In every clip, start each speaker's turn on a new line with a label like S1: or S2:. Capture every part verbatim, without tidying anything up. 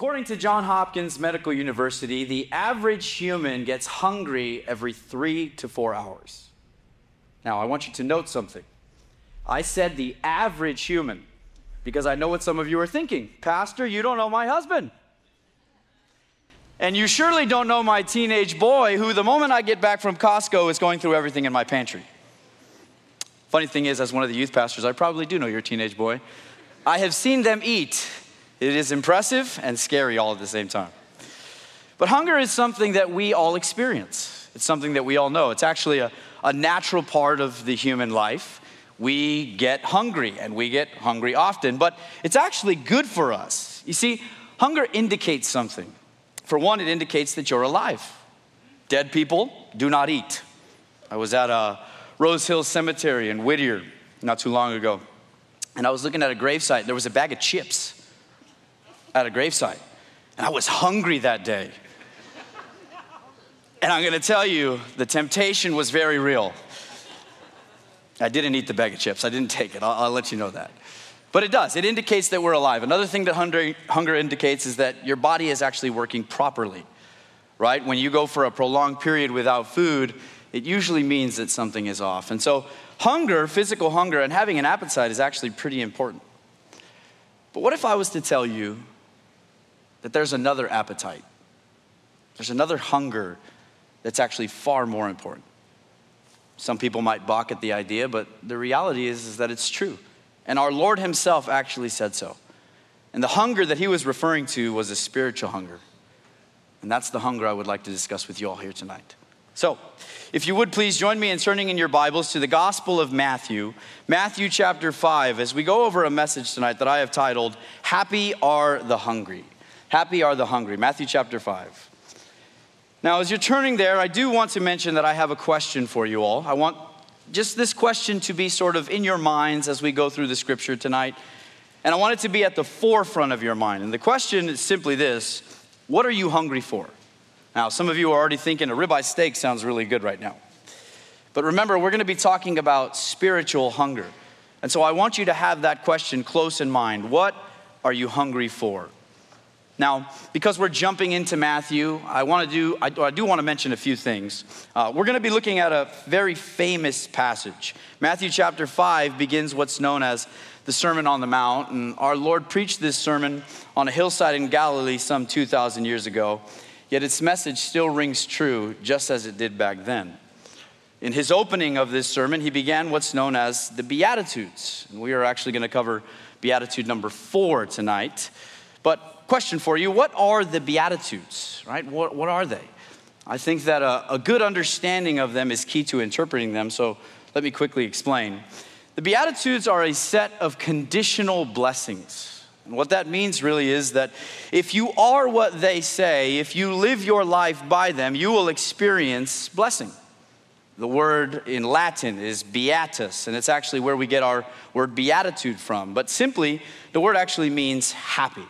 S1: According to Johns Hopkins Medical University, the average human gets hungry every three to four hours. Now, I want you to note something. I said the average human because I know what some of you are thinking. Pastor, you don't know my husband. And you surely don't know my teenage boy who, the moment I get back from Costco, is going through everything in my pantry. Funny thing is, as one of the youth pastors, I probably do know your teenage boy. I have seen them eat. It is impressive and scary all at the same time. But hunger is something that we all experience. It's something that we all know. It's actually a, a natural part of the human life. We get hungry, and we get hungry often, but it's actually good for us. You see, hunger indicates something. For one, it indicates that you're alive. Dead people do not eat. I was at a Rose Hill Cemetery in Whittier not too long ago, and I was looking at a gravesite. There was a bag of chips at a gravesite, and I was hungry that day. And I'm going to tell you, the temptation was very real. I didn't eat the bag of chips. I didn't take it. I'll, I'll let you know that. But it does. It indicates that we're alive. Another thing that hunger, hunger indicates is that your body is actually working properly, right? When you go for a prolonged period without food, it usually means that something is off. And so hunger, physical hunger, and having an appetite is actually pretty important. But what if I was to tell you that there's another appetite? There's another hunger that's actually far more important. Some people might balk at the idea, but the reality is, is that it's true. And our Lord himself actually said so. And the hunger that he was referring to was a spiritual hunger. And that's the hunger I would like to discuss with you all here tonight. So, if you would please join me in turning in your Bibles to the Gospel of Matthew, Matthew chapter five, as we go over a message tonight that I have titled, Happy Are the Hungry. Happy are the hungry, Matthew chapter five. Now, as you're turning there, I do want to mention that I have a question for you all. I want just this question to be sort of in your minds as we go through the scripture tonight. And I want it to be at the forefront of your mind. And the question is simply this: what are you hungry for? Now, some of you are already thinking a ribeye steak sounds really good right now. But remember, we're going to be talking about spiritual hunger. And so I want you to have that question close in mind. What are you hungry for? Now, because we're jumping into Matthew, I want to do, I, I do want to mention a few things. Uh, we're going to be looking at a very famous passage. Matthew chapter five begins what's known as the Sermon on the Mount, and our Lord preached this sermon on a hillside in Galilee some two thousand years ago, yet its message still rings true just as it did back then. In his opening of this sermon, he began what's known as the Beatitudes, and we are actually going to cover Beatitude number four tonight. But question for you, what are the Beatitudes, right? What, what are they? I think that a, a good understanding of them is key to interpreting them, so let me quickly explain. The Beatitudes are a set of conditional blessings. And what that means really is that if you are what they say, if you live your life by them, you will experience blessing. The word in Latin is beatus, and it's actually where we get our word beatitude from. But simply, the word actually means happy.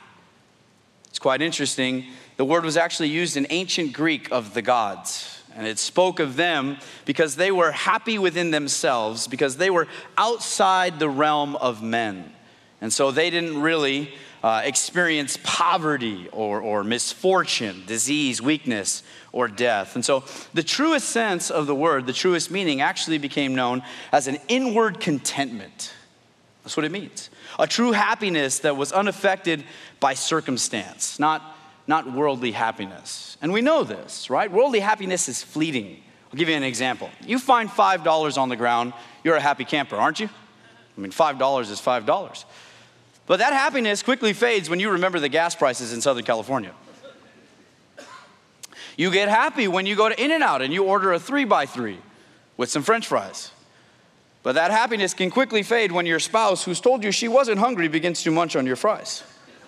S1: It's quite interesting. The word was actually used in ancient Greek of the gods. And it spoke of them because they were happy within themselves, because they were outside the realm of men. And so they didn't really uh, experience poverty or, or misfortune, disease, weakness, or death. And so the truest sense of the word, the truest meaning, actually became known as an inward contentment. That's what it means. A true happiness that was unaffected by circumstance, not, not worldly happiness. And we know this, right? Worldly happiness is fleeting. I'll give you an example. You find five dollars on the ground, you're a happy camper, aren't you? I mean, five dollars is five dollars. But that happiness quickly fades when you remember the gas prices in Southern California. You get happy when you go to In-N-Out and you order a three by three with some French fries. But that happiness can quickly fade when your spouse, who's told you she wasn't hungry, begins to munch on your fries.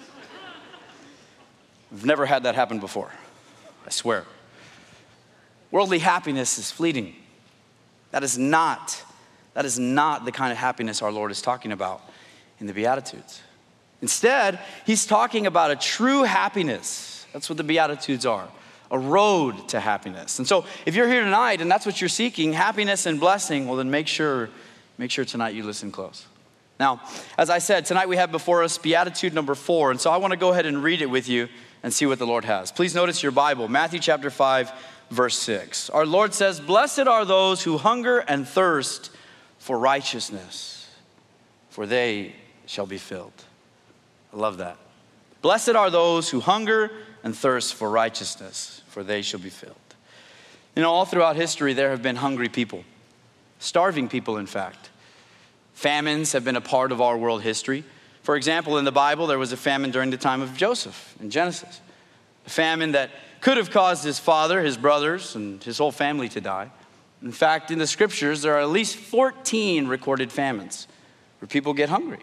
S1: I've never had that happen before, I swear. Worldly happiness is fleeting. That is not, that is not the kind of happiness our Lord is talking about in the Beatitudes. Instead, he's talking about a true happiness. That's what the Beatitudes are. A road to happiness. And so if you're here tonight and that's what you're seeking, happiness and blessing, well then make sure, make sure tonight you listen close. Now, as I said, tonight we have before us Beatitude number four. And so I want to go ahead and read it with you. and see what the Lord has. Please notice your Bible, Matthew chapter five, verse six. Our Lord says, "Blessed are those who hunger and thirst for righteousness, for they shall be filled." I love that. Blessed are those who hunger and thirst for righteousness, for they shall be filled. You know, all throughout history, there have been hungry people, starving people, in fact. Famines have been a part of our world history. For example, in the Bible, there was a famine during the time of Joseph in Genesis. A famine that could have caused his father, his brothers, and his whole family to die. In fact, in the scriptures, there are at least fourteen recorded famines where people get hungry.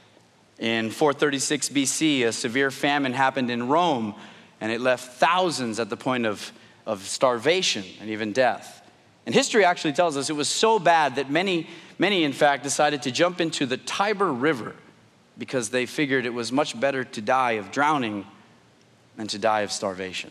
S1: In four thirty-six B C, a severe famine happened in Rome, and it left thousands at the point of, of starvation and even death. And history actually tells us it was so bad that many, many, in fact, decided to jump into the Tiber River because they figured it was much better to die of drowning than to die of starvation.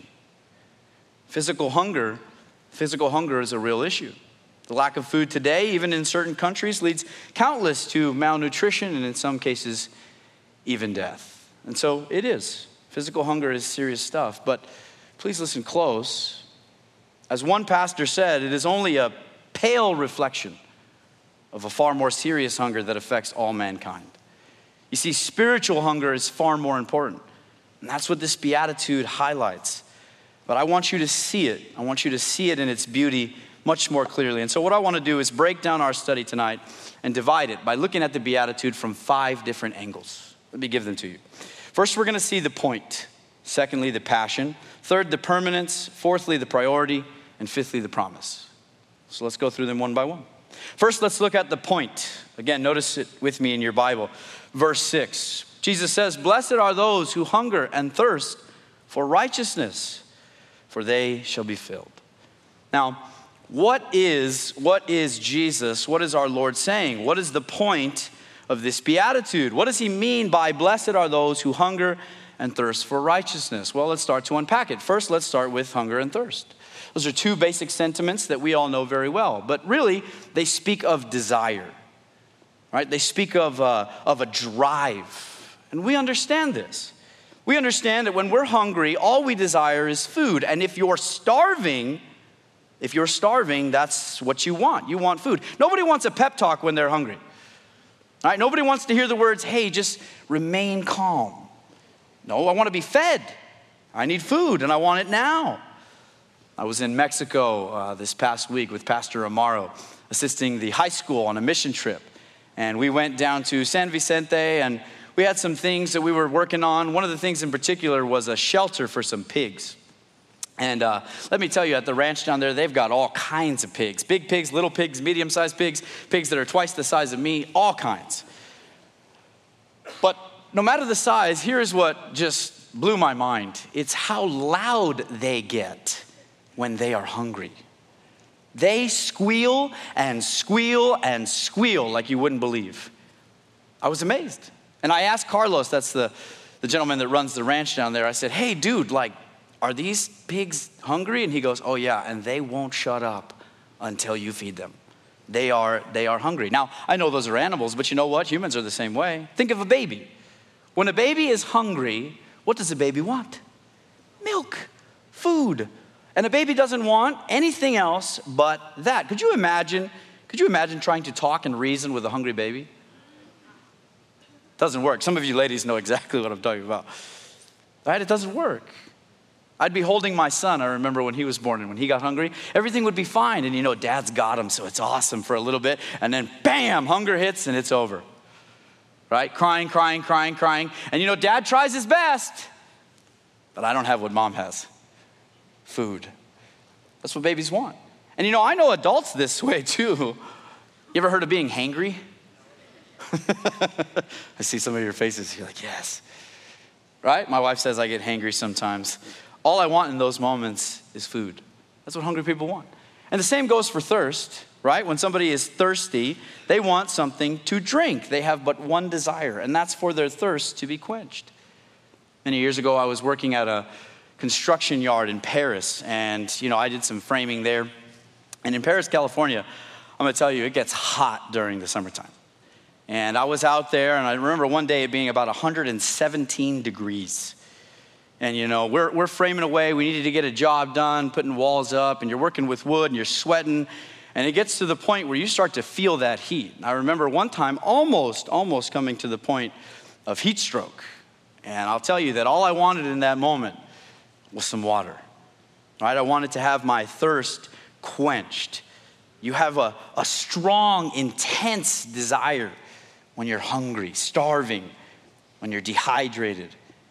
S1: Physical hunger, physical hunger is a real issue. The lack of food today, even in certain countries, leads countless to malnutrition and in some cases, even death. And so it is. Physical hunger is serious stuff, but please listen close. As one pastor said, it is only a pale reflection of a far more serious hunger that affects all mankind. You see, spiritual hunger is far more important, and that's what this beatitude highlights. But I want you to see it. I want you to see it in its beauty much more clearly. And so what I want to do is break down our study tonight and divide it by looking at the beatitude from five different angles. Let me give them to you. First, we're going to see the point. Secondly, the passion. Third, the permanence. Fourthly, the priority. And fifthly, the promise. So let's go through them one by one. First, let's look at the point. Again, notice it with me in your Bible. Verse six. Jesus says, "Blessed are those who hunger and thirst for righteousness, for they shall be filled." Now, what is, what is Jesus, what is our Lord saying? What is the point of this beatitude? What does he mean by blessed are those who hunger and thirst for righteousness? Well, let's start to unpack it. First, let's start with hunger and thirst. Those are two basic sentiments that we all know very well, but really they speak of desire, right? They speak of, uh, of a drive, and we understand this. We understand that when we're hungry, all we desire is food, and if you're starving, if you're starving, that's what you want. You want food. Nobody wants a pep talk when they're hungry. All right? Nobody wants to hear the words, "Hey, just remain calm." No, I want to be fed. I need food, and I want it now. I was in Mexico uh, this past week with Pastor Amaro, assisting the high school on a mission trip. And we went down to San Vicente, and we had some things that we were working on. One of the things in particular was a shelter for some pigs. And uh, let me tell you, at the ranch down there, they've got all kinds of pigs. Big pigs, little pigs, medium-sized pigs, pigs that are twice the size of me, all kinds. But no matter the size, here's what just blew my mind. It's how loud they get when they are hungry. They squeal and squeal and squeal like you wouldn't believe. I was amazed. And I asked Carlos, that's the, the gentleman that runs the ranch down there, I said, "Hey, dude, like, are these pigs hungry?" And he goes, "Oh yeah, and they won't shut up until you feed them. They are, they are hungry." Now, I know those are animals, but you know what? Humans are the same way. Think of a baby. When a baby is hungry, what does a baby want? Milk, food. And a baby doesn't want anything else but that. Could you imagine, could you imagine trying to talk and reason with a hungry baby? Doesn't work. Some of you ladies know exactly what I'm talking about. Right? It doesn't work. I'd be holding my son, I remember when he was born, and when he got hungry, everything would be fine. And you know, dad's got him, so it's awesome for a little bit. And then bam, hunger hits and it's over. Right? Crying, crying, crying, crying. And you know, dad tries his best, but I don't have what mom has. Food. That's what babies want. And you know, I know adults this way too. You ever heard of being hangry? I see some of your faces. You're like, yes. Right? My wife says I get hangry sometimes. All I want in those moments is food. That's what hungry people want. And the same goes for thirst, right? When somebody is thirsty, they want something to drink. They have but one desire, and that's for their thirst to be quenched. Many years ago, I was working at a construction yard in Paris, and you know, I did some framing there. And in Paris, California, I'm gonna tell you, it gets hot during the summertime. And I was out there, and I remember one day it being about one hundred seventeen degrees. And, you know, we're, we're framing away. We needed to get a job done, putting walls up, and you're working with wood, and you're sweating. And it gets to the point where you start to feel that heat. And I remember one time almost, almost coming to the point of heat stroke. And I'll tell you that all I wanted in that moment was some water. Right? I wanted to have my thirst quenched. You have a, a strong, intense desire when you're hungry, starving, when you're dehydrated.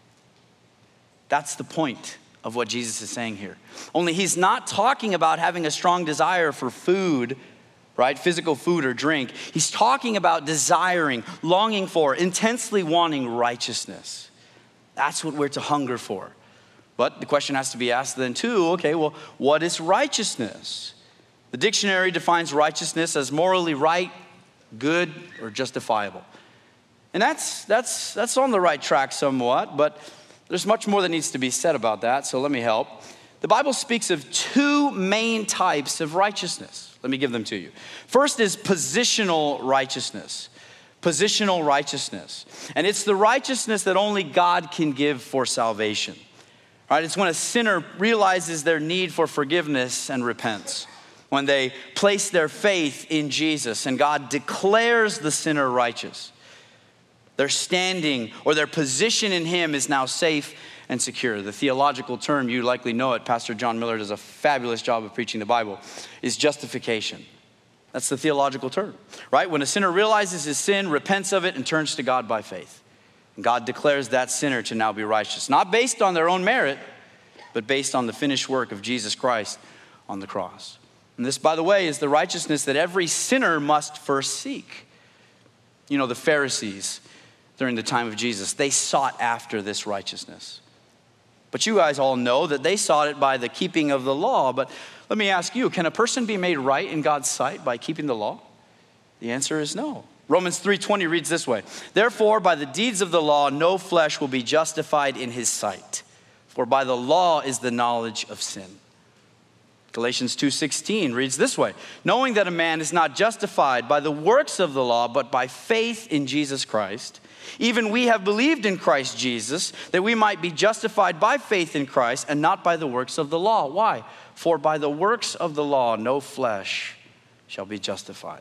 S1: That's the point of what Jesus is saying here. Only he's not talking about having a strong desire for food, right? Physical food or drink. He's talking about desiring, longing for, intensely wanting righteousness. That's what we're to hunger for. But the question has to be asked then too, okay, well, what is righteousness? The dictionary defines righteousness as morally right, good, or justifiable. And that's, that's, that's on the right track somewhat, but there's much more that needs to be said about that, so let me help. The Bible speaks of two main types of righteousness. Let me give them to you. First is positional righteousness. Positional righteousness. And it's the righteousness that only God can give for salvation. Right? It's when a sinner realizes their need for forgiveness and repents. When they place their faith in Jesus and God declares the sinner righteous. Their standing or their position in him is now safe and secure. The theological term, you likely know it, Pastor John Miller does a fabulous job of preaching the Bible, is justification. That's the theological term, right? When a sinner realizes his sin, repents of it, and turns to God by faith. And God declares that sinner to now be righteous, not based on their own merit, but based on the finished work of Jesus Christ on the cross. And this, by the way, is the righteousness that every sinner must first seek. You know, the Pharisees, during the time of Jesus, they sought after this righteousness. But you guys all know that they sought it by the keeping of the law. But let me ask you, can a person be made right in God's sight by keeping the law? The answer is no. Romans three twenty reads this way, therefore by the deeds of the law no flesh will be justified in his sight, for by the law is the knowledge of sin. Galatians two sixteen reads this way, knowing that a man is not justified by the works of the law, but by faith in Jesus Christ. Even we have believed in Christ Jesus, that we might be justified by faith in Christ and not by the works of the law. Why? For by the works of the law, no flesh shall be justified.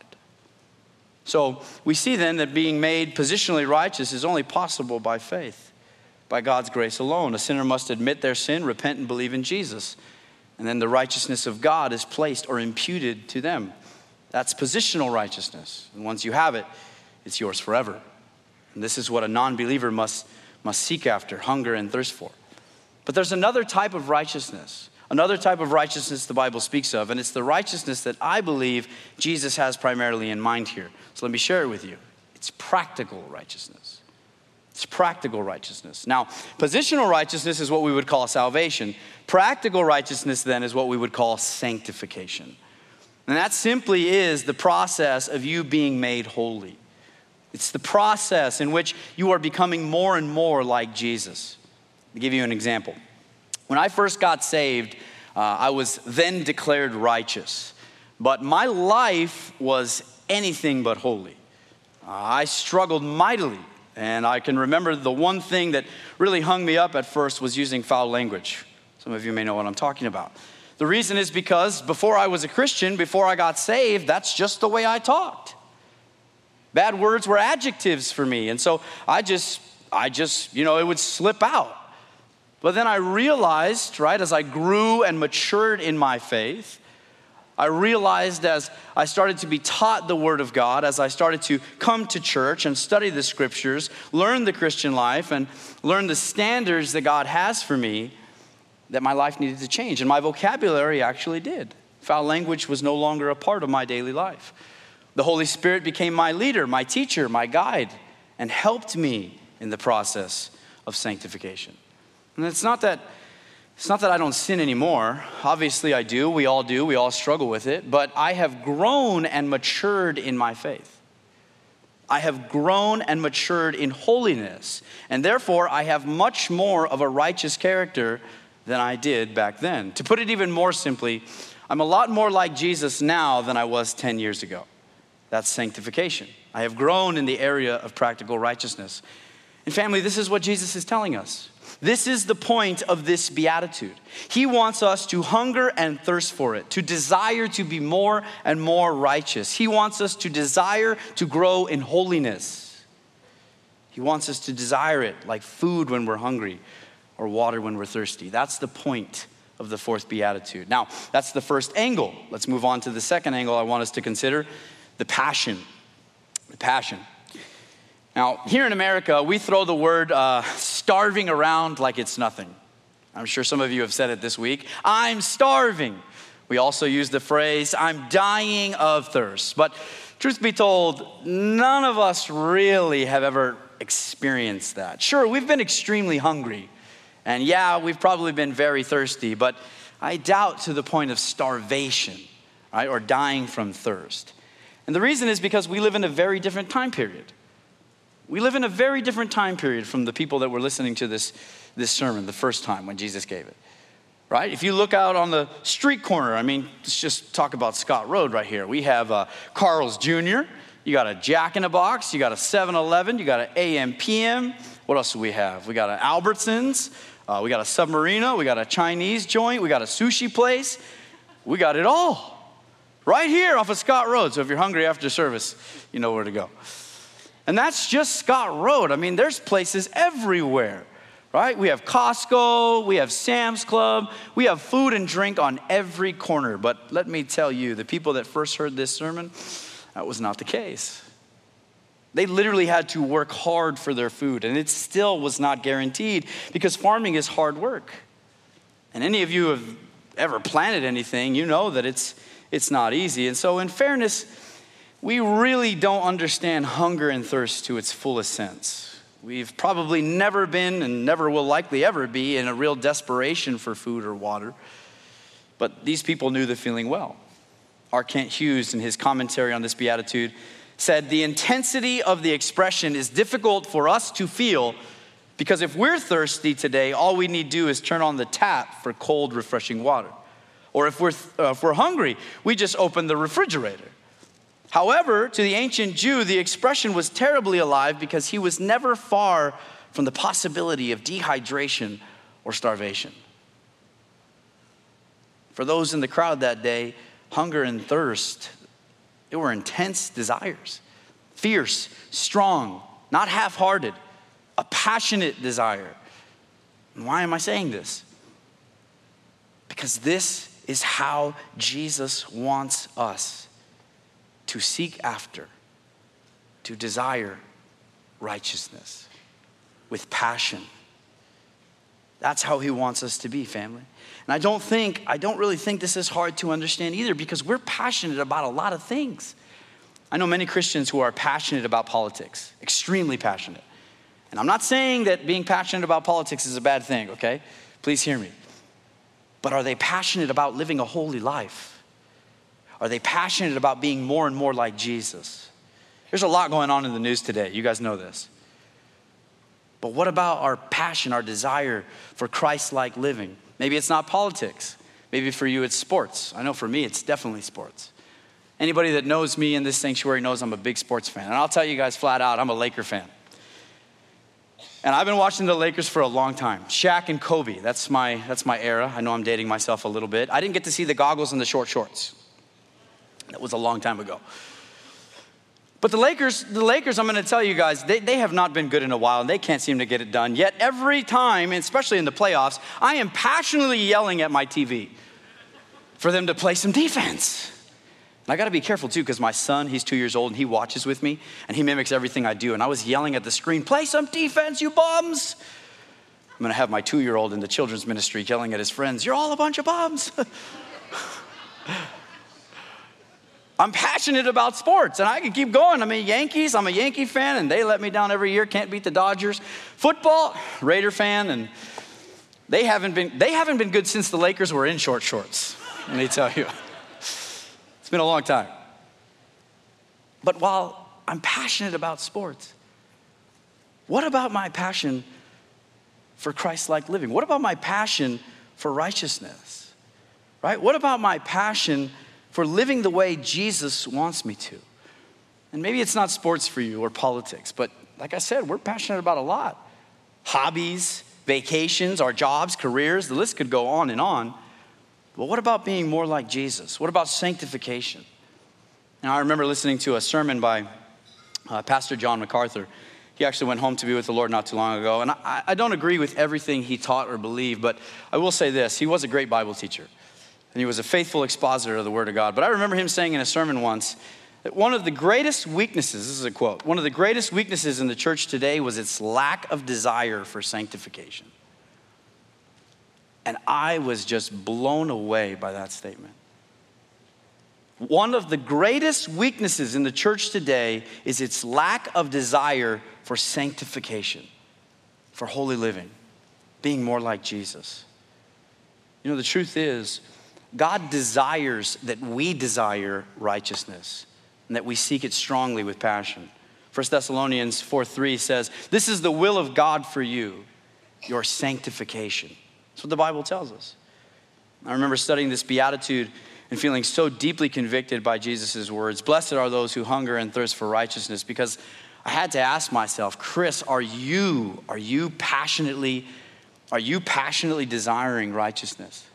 S1: So we see then that being made positionally righteous is only possible by faith, by God's grace alone. A sinner must admit their sin, repent, and believe in Jesus. And then the righteousness of God is placed or imputed to them. That's positional righteousness. And once you have it, it's yours forever. And this is what a non-believer must, must seek after, hunger and thirst for. But there's another type of righteousness, another type of righteousness the Bible speaks of, and it's the righteousness that I believe Jesus has primarily in mind here. So let me share it with you. It's practical righteousness. It's practical righteousness. Now, positional righteousness is what we would call salvation. Practical righteousness then is what we would call sanctification. And that simply is the process of you being made holy. It's the process in which you are becoming more and more like Jesus. I'll give you an example. When I first got saved, uh, I was then declared righteous. But my life was anything but holy. Uh, I struggled mightily. And I can remember the one thing that really hung me up at first was using foul language. Some of you may know what I'm talking about. The reason is because before I was a Christian, before I got saved, that's just the way I talked. Bad words were adjectives for me. And so I just, I just, you know, it would slip out. But then I realized, right, as I grew and matured in my faith, I realized as I started to be taught the Word of God, as I started to come to church and study the Scriptures, learn the Christian life, and learn the standards that God has for me, that my life needed to change. And my vocabulary actually did. Foul language was no longer a part of my daily life. The Holy Spirit became my leader, my teacher, my guide, and helped me in the process of sanctification. And it's not that It's not that I don't sin anymore. Obviously I do. We all do. We all struggle with it. But I have grown and matured in my faith. I have grown and matured in holiness. And therefore, I have much more of a righteous character than I did back then. To put it even more simply, I'm a lot more like Jesus now than I was ten years ago. That's sanctification. I have grown in the area of practical righteousness. And family, this is what Jesus is telling us. This is the point of this beatitude. He wants us to hunger and thirst for it, to desire to be more and more righteous. He wants us to desire to grow in holiness. He wants us to desire it like food when we're hungry or water when we're thirsty. That's the point of the fourth beatitude. Now, that's the first angle. Let's move on to the second angle I want us to consider, the passion. The passion. Now, here in America, we throw the word uh, starving around like it's nothing. I'm sure some of you have said it this week. I'm starving. We also use the phrase, I'm dying of thirst. But truth be told, none of us really have ever experienced that. Sure, we've been extremely hungry. And yeah, we've probably been very thirsty, but I doubt to the point of starvation, right, or dying from thirst. And the reason is because we live in a very different time period. We live in a very different time period from the people that were listening to this, this sermon the first time when Jesus gave it, right? If you look out on the street corner, I mean, let's just talk about Scott Road right here. We have uh, Carl's Junior You got a Jack in the Box. You got a seven eleven. You got an A M P M. What else do we have? We got an Albertsons. Uh, we got a Submarina. We got a Chinese joint. We got a sushi place. We got it all right here off of Scott Road. So if you're hungry after service, you know where to go. And that's just Scott Road. I mean, there's places everywhere, right? We have Costco, we have Sam's Club, we have food and drink on every corner. But let me tell you, the people that first heard this sermon, that was not the case. They literally had to work hard for their food, and it still was not guaranteed because farming is hard work. And any of you who have ever planted anything, you know that it's, it's not easy. And so in fairness, we really don't understand hunger and thirst to its fullest sense. We've probably never been and never will likely ever be in a real desperation for food or water. But these people knew the feeling well. R. Kent Hughes, in his commentary on this beatitude, said, the intensity of the expression is difficult for us to feel because if we're thirsty today, all we need to do is turn on the tap for cold, refreshing water. Or if we're, uh, if we're hungry, we just open the refrigerator. However, to the ancient Jew, the expression was terribly alive because he was never far from the possibility of dehydration or starvation. For those in the crowd that day, hunger and thirst, they were intense desires, fierce, strong, not half-hearted, a passionate desire. And why am I saying this? Because this is how Jesus wants us to seek after, to desire righteousness with passion. That's how he wants us to be, family. And I don't think, I don't really think this is hard to understand either because we're passionate about a lot of things. I know many Christians who are passionate about politics, extremely passionate. And I'm not saying that being passionate about politics is a bad thing, okay? Please hear me. But are they passionate about living a holy life? Are they passionate about being more and more like Jesus? There's a lot going on in the news today. You guys know this. But what about our passion, our desire for Christ-like living? Maybe it's not politics. Maybe for you it's sports. I know for me it's definitely sports. Anybody that knows me in this sanctuary knows I'm a big sports fan. And I'll tell you guys flat out, I'm a Laker fan. And I've been watching the Lakers for a long time. Shaq and Kobe, that's my, that's my era. I know I'm dating myself a little bit. I didn't get to see the goggles and the short shorts. That was a long time ago. But the Lakers, the Lakers, I'm going to tell you guys, they, they have not been good in a while, and they can't seem to get it done. Yet every time, especially in the playoffs, I am passionately yelling at my T V for them to play some defense. And I got to be careful, too, because my son, he's two years old, and he watches with me, and he mimics everything I do. And I was yelling at the screen, play some defense, you bums. I'm going to have my two-year-old in the children's ministry yelling at his friends, you're all a bunch of bums. I'm passionate about sports, and I can keep going. I mean, Yankees, I'm a Yankee fan, and they let me down every year. Can't beat the Dodgers. Football, Raider fan, and they haven't been they haven't been good since the Lakers were in short shorts. Let me tell you, it's been a long time. But while I'm passionate about sports, what about my passion for Christ-like living? What about my passion for righteousness? Right? What about my passion for living the way Jesus wants me to? And maybe it's not sports for you or politics, but like I said, we're passionate about a lot. Hobbies, vacations, our jobs, careers. The list could go on and on. But what about being more like Jesus? What about sanctification? Now, I remember listening to a sermon by uh, Pastor John MacArthur. He actually went home to be with the Lord not too long ago. And I, I don't agree with everything he taught or believed, but I will say this. He was a great Bible teacher, and he was a faithful expositor of the Word of God. But I remember him saying in a sermon once that one of the greatest weaknesses, this is a quote, one of the greatest weaknesses in the church today was its lack of desire for sanctification. And I was just blown away by that statement. One of the greatest weaknesses in the church today is its lack of desire for sanctification, for holy living, being more like Jesus. You know, the truth is, God desires that we desire righteousness and that we seek it strongly with passion. First Thessalonians four three says, this is the will of God for you, your sanctification. That's what the Bible tells us. I remember studying this beatitude and feeling so deeply convicted by Jesus' words. Blessed are those who hunger and thirst for righteousness, because I had to ask myself, Chris, are you, are you passionately, are you passionately desiring righteousness?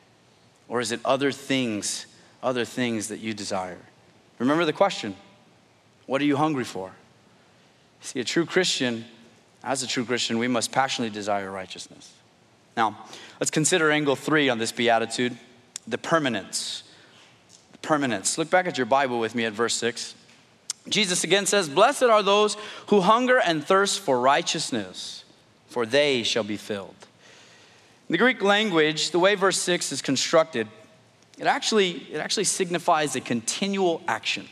S1: Or is it other things, other things that you desire? Remember the question, what are you hungry for? See, a true Christian, as a true Christian, we must passionately desire righteousness. Now, let's consider angle three on this beatitude, the permanence. The permanence. Look back at your Bible with me at verse six. Jesus again says, blessed are those who hunger and thirst for righteousness, for they shall be filled. In the Greek language, the way verse six is constructed, it actually, it actually signifies a continual action.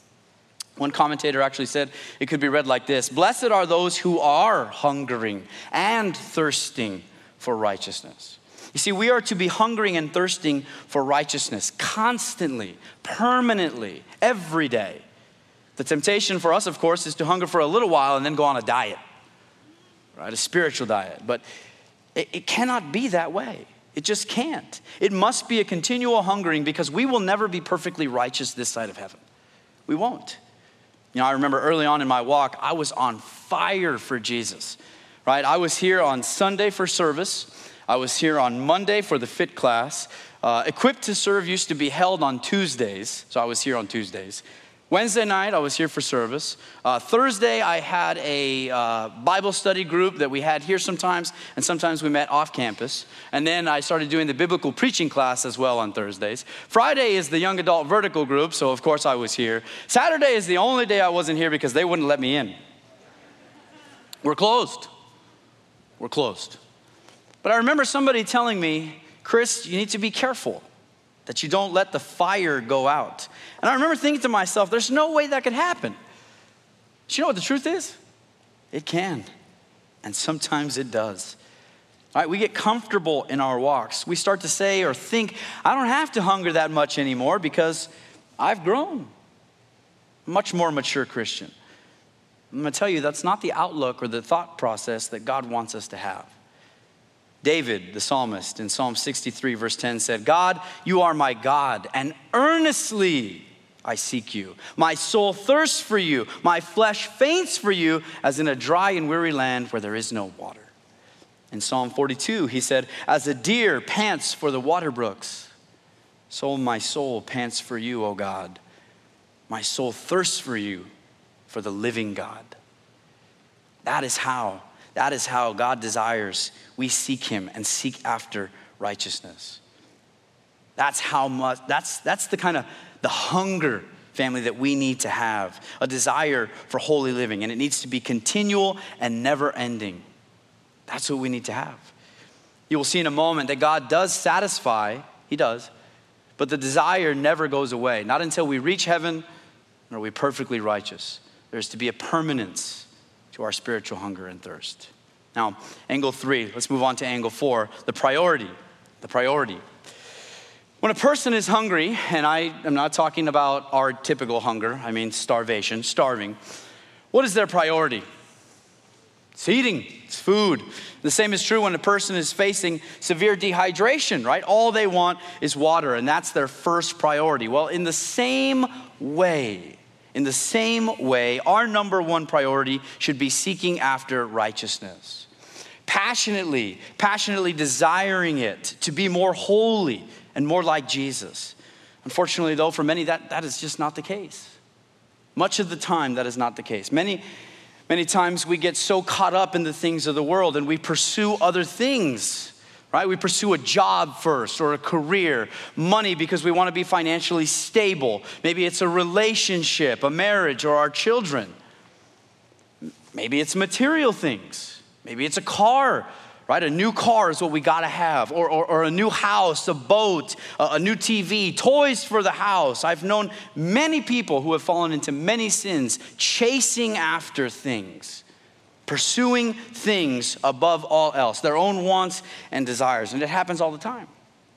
S1: One commentator actually said it could be read like this: blessed are those who are hungering and thirsting for righteousness. You see, we are to be hungering and thirsting for righteousness constantly, permanently, every day. The temptation for us, of course, is to hunger for a little while and then go on a diet, right? A spiritual diet. But it, it cannot be that way. It just can't. It must be a continual hungering, because we will never be perfectly righteous this side of heaven. We won't. You know, I remember early on in my walk, I was on fire for Jesus, right? I was here on Sunday for service. I was here on Monday for the fit class. Uh, Equipped to Serve used to be held on Tuesdays, so I was here on Tuesdays. Wednesday night, I was here for service. Uh, Thursday, I had a uh, Bible study group that we had here sometimes, and sometimes we met off campus. And then I started doing the biblical preaching class as well on Thursdays. Friday is the young adult vertical group, so of course I was here. Saturday is the only day I wasn't here because they wouldn't let me in. We're closed. We're closed. But I remember somebody telling me, Chris, you need to be careful that you don't let the fire go out. And I remember thinking to myself, there's no way that could happen. But you know what the truth is? It can. And sometimes it does. All right, we get comfortable in our walks. We start to say or think, I don't have to hunger that much anymore because I've grown. Much more mature Christian. I'm going to tell you, that's not the outlook or the thought process that God wants us to have. David, the psalmist, in Psalm sixty-three, verse ten said, God, you are my God, and earnestly I seek you. My soul thirsts for you. My flesh faints for you, as in a dry and weary land where there is no water. In Psalm forty-two, he said, as a deer pants for the water brooks, so my soul pants for you, O God. My soul thirsts for you, for the living God. That is how, that is how God desires we seek him and seek after righteousness. That's how much, that's, that's the kind of, the hunger, family, that we need to have. A desire for holy living, and it needs to be continual and never ending. That's what we need to have. You will see in a moment that God does satisfy, he does, but the desire never goes away. Not until we reach heaven are we perfectly righteous. There's to be a permanence to our spiritual hunger and thirst. Now, angle three, let's move on to angle four, the priority, the priority. When a person is hungry, and I am not talking about our typical hunger, I mean starvation, starving, what is their priority? It's eating, it's food. The same is true when a person is facing severe dehydration, right? All they want is water, and that's their first priority. Well, in the same way, in the same way, our number one priority should be seeking after righteousness. passionately, passionately desiring it to be more holy and more like Jesus. Unfortunately, though, for many, that, that is just not the case. Much of the time, that is not the case. Many, many times we get so caught up in the things of the world and we pursue other things, right? We pursue a job first or a career, money because we want to be financially stable. Maybe it's a relationship, a marriage, or our children. Maybe it's material things. Maybe it's a car, right? A new car is what we got to have, or, or, or a new house, a boat, a, a new T V, toys for the house. I've known many people who have fallen into many sins, chasing after things, pursuing things above all else, their own wants and desires. And it happens all the time.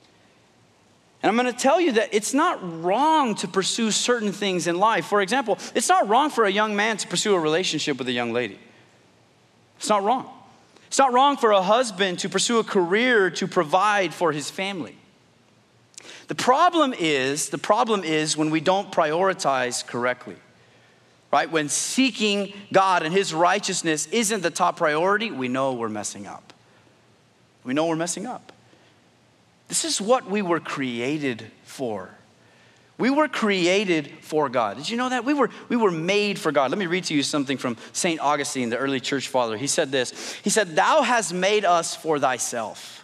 S1: And I'm going to tell you that it's not wrong to pursue certain things in life. For example, it's not wrong for a young man to pursue a relationship with a young lady. It's not wrong. It's not wrong for a husband to pursue a career to provide for his family. The problem is, the problem is when we don't prioritize correctly, right? When seeking God and his righteousness isn't the top priority, we know we're messing up. We know we're messing up. This is what we were created for. We were created for God. Did you know that? We were, we were made for God. Let me read to you something from Saint Augustine, the early church father. He said this. He said, "Thou hast made us for thyself,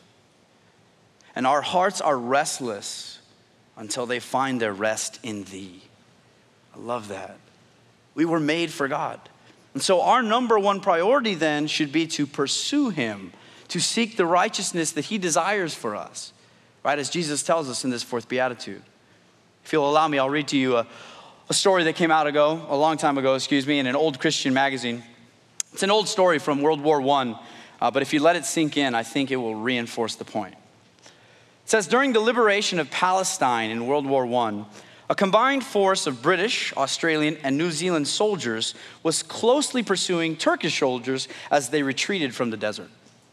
S1: and our hearts are restless until they find their rest in thee." I love that. We were made for God. And so our number one priority then should be to pursue him, to seek the righteousness that he desires for us, right? As Jesus tells us in this fourth beatitude. If you'll allow me, I'll read to you a, a story that came out ago, a long time ago, excuse me, in an old Christian magazine. It's an old story from World War One, uh, but if you let it sink in, I think it will reinforce the point. It says, during the liberation of Palestine in World War One, a combined force of British, Australian, and New Zealand soldiers was closely pursuing Turkish soldiers as they retreated from the desert.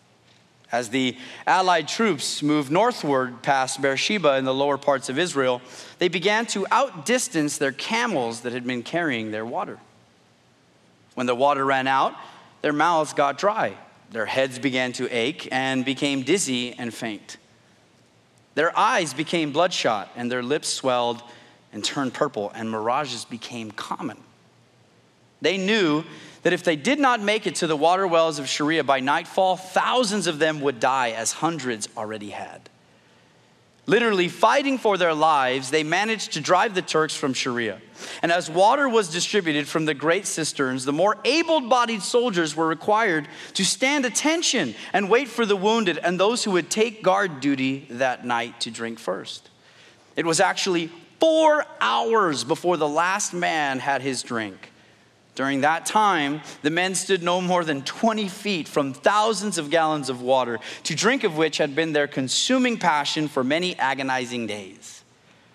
S1: As the Allied troops moved northward past Beersheba in the lower parts of Israel, they began to outdistance their camels that had been carrying their water. When the water ran out, their mouths got dry, their heads began to ache and became dizzy and faint. Their eyes became bloodshot and their lips swelled and turned purple, and mirages became common. They knew that if they did not make it to the water wells of Sharia by nightfall, thousands of them would die, as hundreds already had. Literally fighting for their lives, they managed to drive the Turks from Sharia. And as water was distributed from the great cisterns, the more able-bodied soldiers were required to stand attention and wait for the wounded and those who would take guard duty that night to drink first. It was actually four hours before the last man had his drink. During that time, the men stood no more than twenty feet from thousands of gallons of water, to drink of which had been their consuming passion for many agonizing days.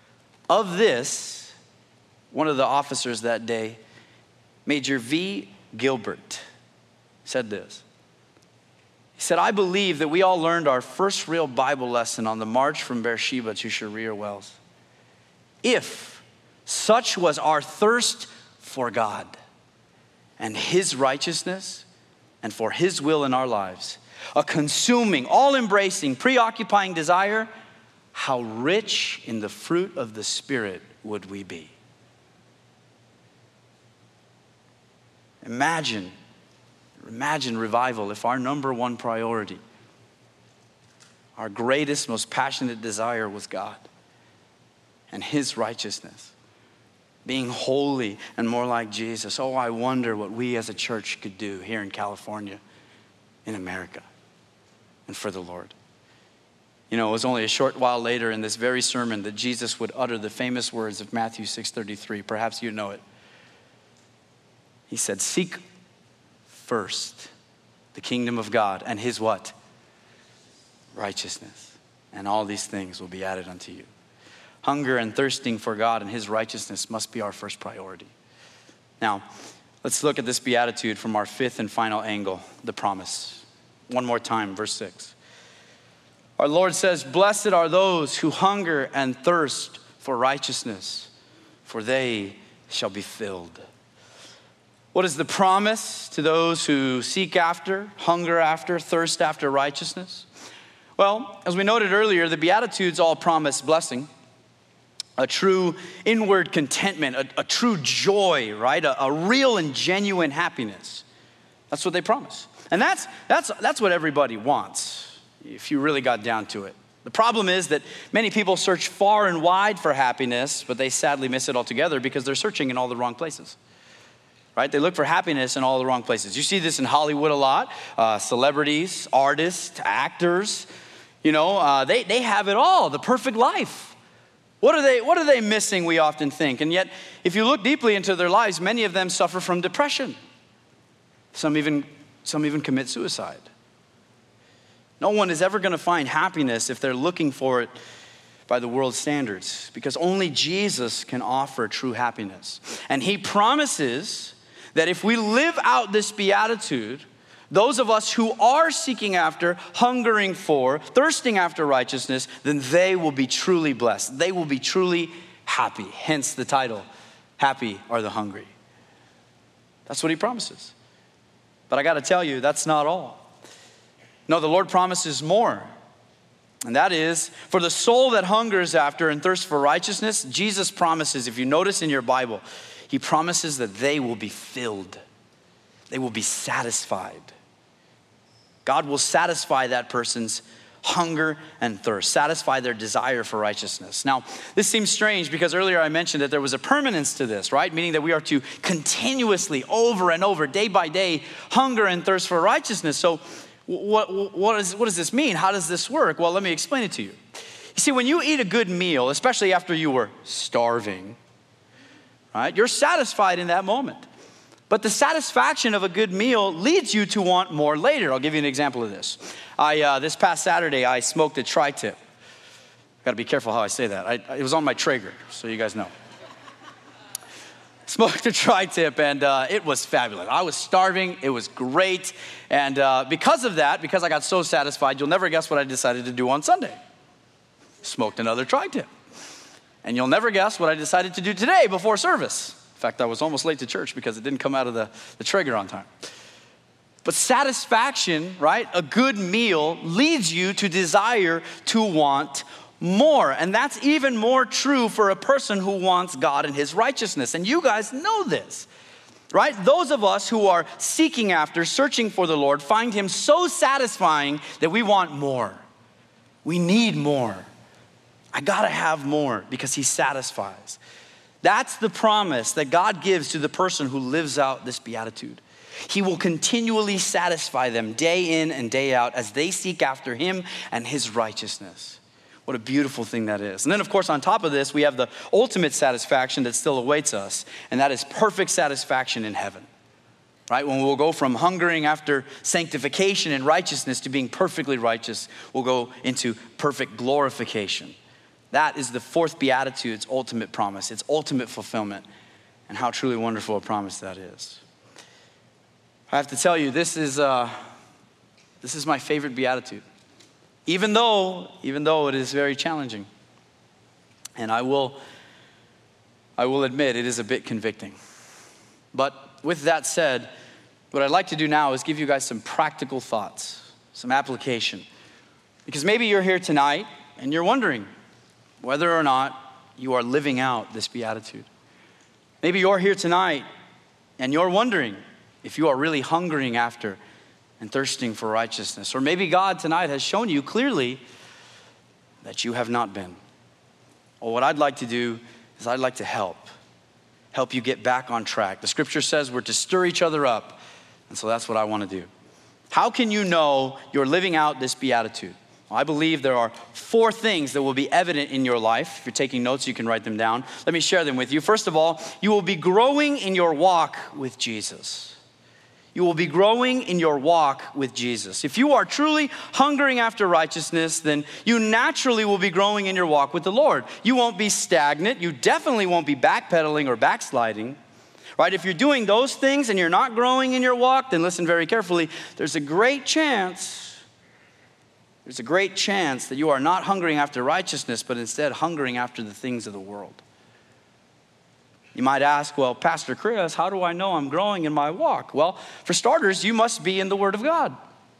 S1: Of this, one of the officers that day, Major V. Gilbert, said this. He said, "I believe that we all learned our first real Bible lesson on the march from Beersheba to Sharia wells. If such was our thirst for God and his righteousness, and for his will in our lives, a consuming, all-embracing, preoccupying desire, how rich in the fruit of the Spirit would we be?" Imagine, imagine revival if our number one priority, our greatest, most passionate desire was God and his righteousness, being holy and more like Jesus. Oh, I wonder what we as a church could do here in California, in America, and for the Lord. You know, it was only a short while later in this very sermon that Jesus would utter the famous words of Matthew six thirty-three. Perhaps you know it. He said, "Seek first the kingdom of God and his" what? "Righteousness. And all these things will be added unto you." Hunger and thirsting for God and his righteousness must be our first priority. Now, let's look at this beatitude from our fifth and final angle, the promise. One more time, verse six. Our Lord says, "Blessed are those who hunger and thirst for righteousness, for they shall be filled." What is the promise to those who seek after, hunger after, thirst after righteousness? Well, as we noted earlier, the Beatitudes all promise blessing, a true inward contentment, a, a true joy, right? A, a real and genuine happiness. That's what they promise. And that's, that's, that's what everybody wants, if you really got down to it. The problem is that many people search far and wide for happiness, but they sadly miss it altogether because they're searching in all the wrong places. Right? They look for happiness in all the wrong places. You see this in Hollywood a lot. Uh, celebrities, artists, actors, you know, uh, they, they have it all, the perfect life. What are they, what are they missing, we often think? And yet, if you look deeply into their lives, many of them suffer from depression. Some even, some even commit suicide. No one is ever going to find happiness if they're looking for it by the world's standards, because only Jesus can offer true happiness. And he promises that if we live out this beatitude, those of us who are seeking after, hungering for, thirsting after righteousness, then they will be truly blessed. They will be truly happy. Hence the title, Happy Are the Hungry. That's what he promises. But I got to tell you, that's not all. No, the Lord promises more. And that is, for the soul that hungers after and thirsts for righteousness, Jesus promises, if you notice in your Bible, he promises that they will be filled. They will be satisfied. God will satisfy that person's hunger and thirst, satisfy their desire for righteousness. Now, this seems strange because earlier I mentioned that there was a permanence to this, right? Meaning that we are to continuously, over and over, day by day, hunger and thirst for righteousness. So what, what, is, what does this mean? How does this work? Well, let me explain it to you. You see, when you eat a good meal, especially after you were starving, right, you're satisfied in that moment. But the satisfaction of a good meal leads you to want more later. I'll give you an example of this. I uh, this past Saturday, I smoked a tri-tip. Got to be careful how I say that. I, it was on my Traeger, so you guys know. Smoked a tri-tip, and uh, it was fabulous. I was starving. It was great. And uh, because of that, because I got so satisfied, you'll never guess what I decided to do on Sunday. Smoked another tri-tip. And you'll never guess what I decided to do today before service. In fact, I was almost late to church because it didn't come out of the, the Traeger on time. But satisfaction, right, a good meal leads you to desire to want more. And that's even more true for a person who wants God and his righteousness. And you guys know this, right? Those of us who are seeking after, searching for the Lord, find him so satisfying that we want more. We need more. I gotta have more because he satisfies. That's the promise that God gives to the person who lives out this beatitude. He will continually satisfy them day in and day out as they seek after him and his righteousness. What a beautiful thing that is. And then, of course, on top of this, we have the ultimate satisfaction that still awaits us, and that is perfect satisfaction in heaven. Right? When we'll go from hungering after sanctification and righteousness to being perfectly righteous, we'll go into perfect glorification. That is the fourth beatitude's ultimate promise, its ultimate fulfillment, and how truly wonderful a promise that is. I have to tell you, this is uh, this is my favorite beatitude, even though even though it is very challenging, and I will I will admit it is a bit convicting. But with that said, what I'd like to do now is give you guys some practical thoughts, some application, because maybe you're here tonight and you're wondering whether or not you are living out this beatitude. Maybe you're here tonight and you're wondering if you are really hungering after and thirsting for righteousness. Or maybe God tonight has shown you clearly that you have not been. Well, what I'd like to do is I'd like to help. Help you get back on track. The scripture says we're to stir each other up. And so that's what I want to do. How can you know you're living out this beatitude? I believe there are four things that will be evident in your life. If you're taking notes, you can write them down. Let me share them with you. First of all, you will be growing in your walk with Jesus. You will be growing in your walk with Jesus. If you are truly hungering after righteousness, then you naturally will be growing in your walk with the Lord. You won't be stagnant. You definitely won't be backpedaling or backsliding. Right? If you're doing those things and you're not growing in your walk, then listen very carefully. There's a great chance There's a great chance that you are not hungering after righteousness, but instead hungering after the things of the world. You might ask, well, Pastor Chris, how do I know I'm growing in my walk? Well, for starters, you must be in the Word of God.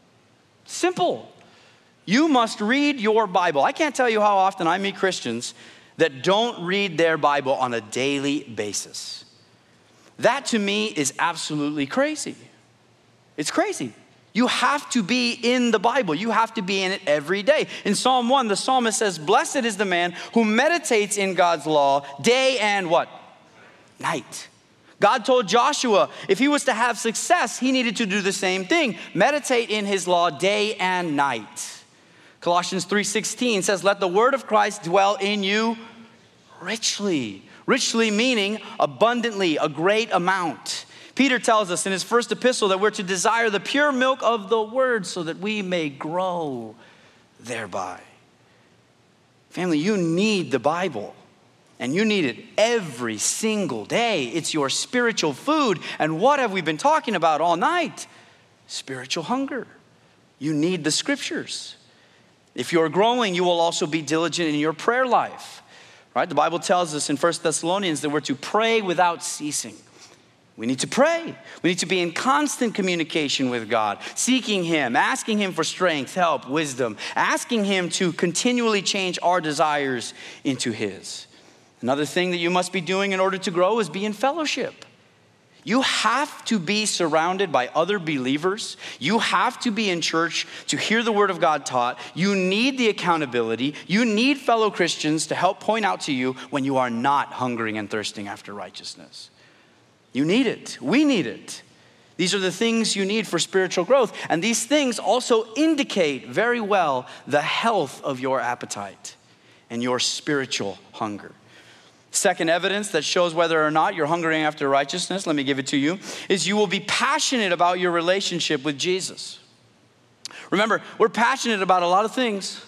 S1: Simple. You must read your Bible. I can't tell you how often I meet Christians that don't read their Bible on a daily basis. That to me is absolutely crazy. It's crazy. You have to be in the Bible. You have to be in it every day. In Psalm one, the psalmist says, blessed is the man who meditates in God's law day and what? Night. God told Joshua if he was to have success, he needed to do the same thing. Meditate in his law day and night. Colossians three sixteen says, let the word of Christ dwell in you richly. Richly meaning abundantly, a great amount. Peter tells us in his first epistle that we're to desire the pure milk of the word so that we may grow thereby. Family, you need the Bible. And you need it every single day. It's your spiritual food. And what have we been talking about all night? Spiritual hunger. You need the scriptures. If you're growing, you will also be diligent in your prayer life. Right? The Bible tells us in First Thessalonians that we're to pray without ceasing. We need to pray. We need to be in constant communication with God, seeking Him, asking Him for strength, help, wisdom, asking Him to continually change our desires into His. Another thing that you must be doing in order to grow is be in fellowship. You have to be surrounded by other believers. You have to be in church to hear the word of God taught. You need the accountability. You need fellow Christians to help point out to you when you are not hungering and thirsting after righteousness. You need it. We need it. These are the things you need for spiritual growth. And these things also indicate very well the health of your appetite and your spiritual hunger. Second evidence that shows whether or not you're hungering after righteousness, let me give it to you, is you will be passionate about your relationship with Jesus. Remember, we're passionate about a lot of things.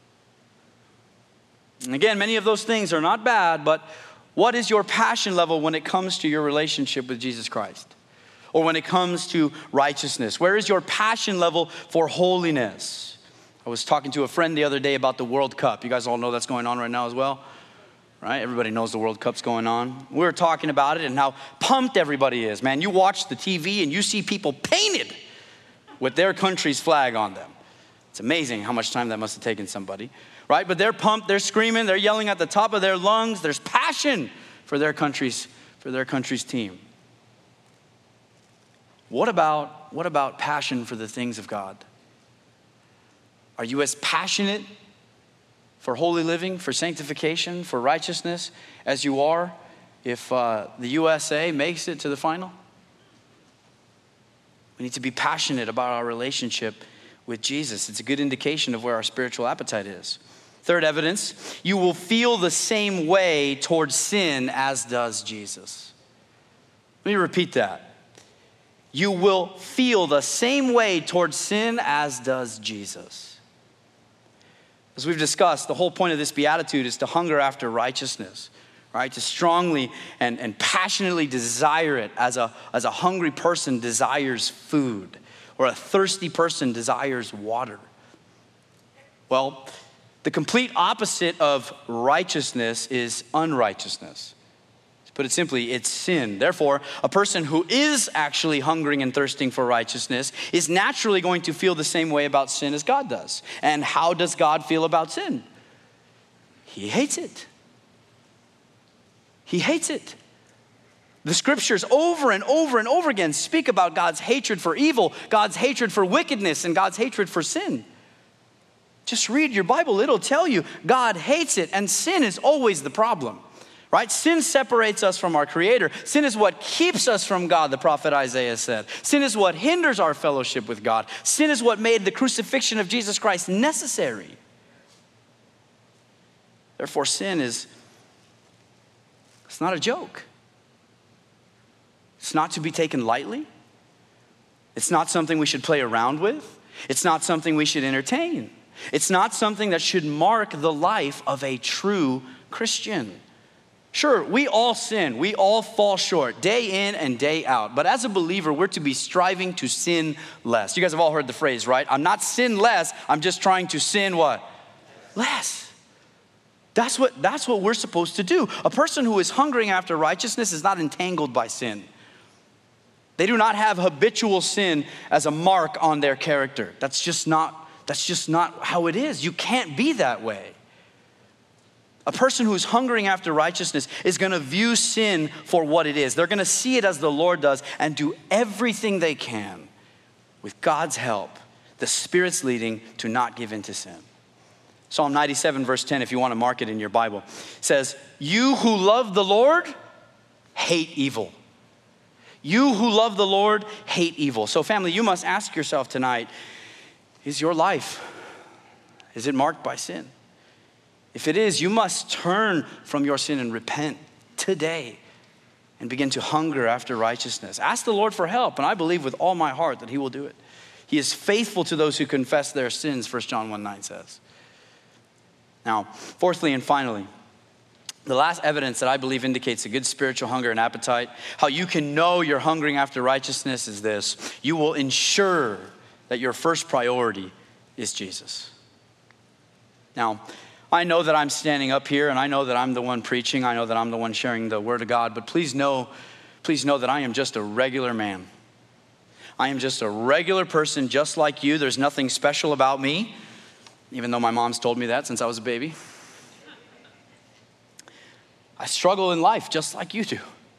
S1: And again, many of those things are not bad, but what is your passion level when it comes to your relationship with Jesus Christ? Or when it comes to righteousness? Where is your passion level for holiness? I was talking to a friend the other day about the World Cup. You guys all know that's going on right now as well? Right? Everybody knows the World Cup's going on. We were talking about it and how pumped everybody is. Man, you watch the T V and you see people painted with their country's flag on them. It's amazing how much time that must have taken somebody. Right? But they're pumped, they're screaming, they're yelling at the top of their lungs. There's passion for their country's, for their country's team. What about, what about passion for the things of God? Are you as passionate for holy living, for sanctification, for righteousness, as you are if uh, the U S A makes it to the final? We need to be passionate about our relationship with Jesus. It's a good indication of where our spiritual appetite is. Third evidence, you will feel the same way towards sin as does Jesus. Let me repeat that. You will feel the same way towards sin as does Jesus. As we've discussed, the whole point of this beatitude is to hunger after righteousness, right? To strongly and, and passionately desire it as a, as a hungry person desires food or a thirsty person desires water. Well, the complete opposite of righteousness is unrighteousness. To put it simply, it's sin. Therefore, a person who is actually hungering and thirsting for righteousness is naturally going to feel the same way about sin as God does. And how does God feel about sin? He hates it. He hates it. The scriptures over and over and over again speak about God's hatred for evil, God's hatred for wickedness, and God's hatred for sin. Just read your Bible. It'll tell you God hates it, and sin is always the problem. Right? Sin separates us from our Creator. Sin is what keeps us from God, the prophet Isaiah said. Sin is what hinders our fellowship with God. Sin is what made the crucifixion of Jesus Christ necessary. Therefore, sin is, it's not a joke. It's not to be taken lightly. It's not something we should play around with. It's not something we should entertain. It's not something that should mark the life of a true Christian. Sure, we all sin. We all fall short day in and day out. But as a believer, we're to be striving to sin less. You guys have all heard the phrase, right? I'm not sin less. I'm just trying to sin what? Less. That's what, that's what we're supposed to do. A person who is hungering after righteousness is not entangled by sin. They do not have habitual sin as a mark on their character. That's just not, that's just not how it is. You can't be that way. A person who is hungering after righteousness is going to view sin for what it is. They're going to see it as the Lord does and do everything they can with God's help, the Spirit's leading, to not give in to sin. Psalm ninety-seven verse ten, if you want to mark it in your Bible, says, "You who love the Lord hate evil." You who love the Lord hate evil. So family, you must ask yourself tonight, is your life, is it marked by sin? If it is, you must turn from your sin and repent today and begin to hunger after righteousness. Ask the Lord for help, and I believe with all my heart that he will do it. He is faithful to those who confess their sins, First John one nine says. Now, fourthly and finally, the last evidence that I believe indicates a good spiritual hunger and appetite, how you can know you're hungering after righteousness, is this: you will ensure that your first priority is Jesus. Now, I know that I'm standing up here and I know that I'm the one preaching. I know that I'm the one sharing the word of God, but please know, please know that I am just a regular man. I am just a regular person just like you. There's nothing special about me, even though my mom's told me that since I was a baby. I struggle in life just like you do.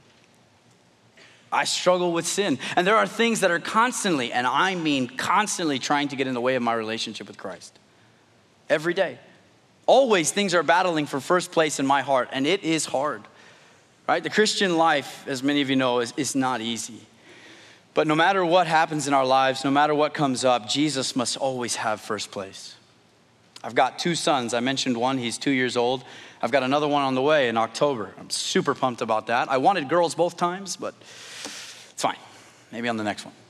S1: I struggle with sin. And there are things that are constantly, and I mean constantly, trying to get in the way of my relationship with Christ. Every day. Always things are battling for first place in my heart, and it is hard. Right? The Christian life, as many of you know, is, is not easy. But no matter what happens in our lives, no matter what comes up, Jesus must always have first place. I've got two sons. I mentioned one, he's two years old. I've got another one on the way in October. I'm super pumped about that. I wanted girls both times, but it's fine. Maybe on the next one.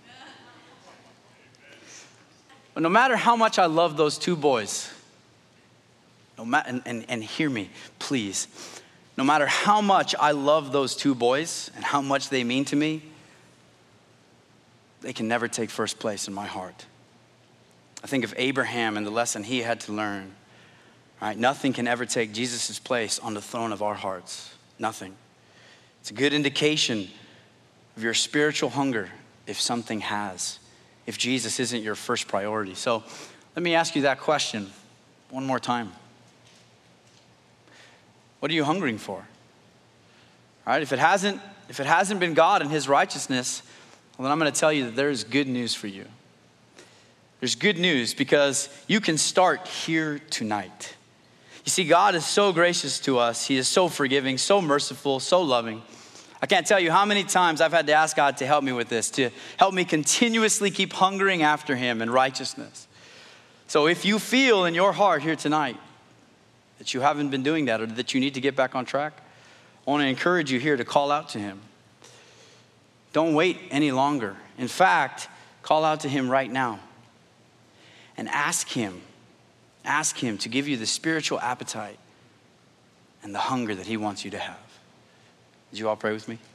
S1: But no matter how much I love those two boys, no ma- and, and, and hear me, please. No matter how much I love those two boys and how much they mean to me, they can never take first place in my heart. I think of Abraham and the lesson he had to learn. Right? Nothing can ever take Jesus' place on the throne of our hearts. Nothing. It's a good indication of your spiritual hunger if something has, if Jesus isn't your first priority. So let me ask you that question one more time. What are you hungering for? All right? If it hasn't, if it hasn't been God and his righteousness, well, then I'm going to tell you that there is good news for you. There's good news because you can start here tonight. You see, God is so gracious to us. He is so forgiving, so merciful, so loving. I can't tell you how many times I've had to ask God to help me with this, to help me continuously keep hungering after him in righteousness. So if you feel in your heart here tonight that you haven't been doing that or that you need to get back on track, I want to encourage you here to call out to him. Don't wait any longer. In fact, call out to him right now and ask him, ask him to give you the spiritual appetite and the hunger that he wants you to have. Would you all pray with me?